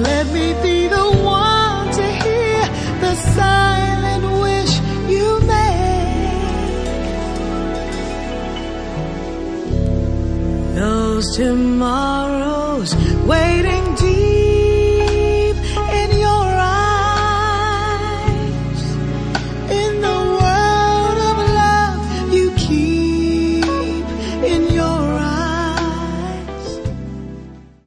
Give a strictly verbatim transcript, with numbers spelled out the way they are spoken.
let me be the one to hear the silent wish you make. Those tomorrows waiting to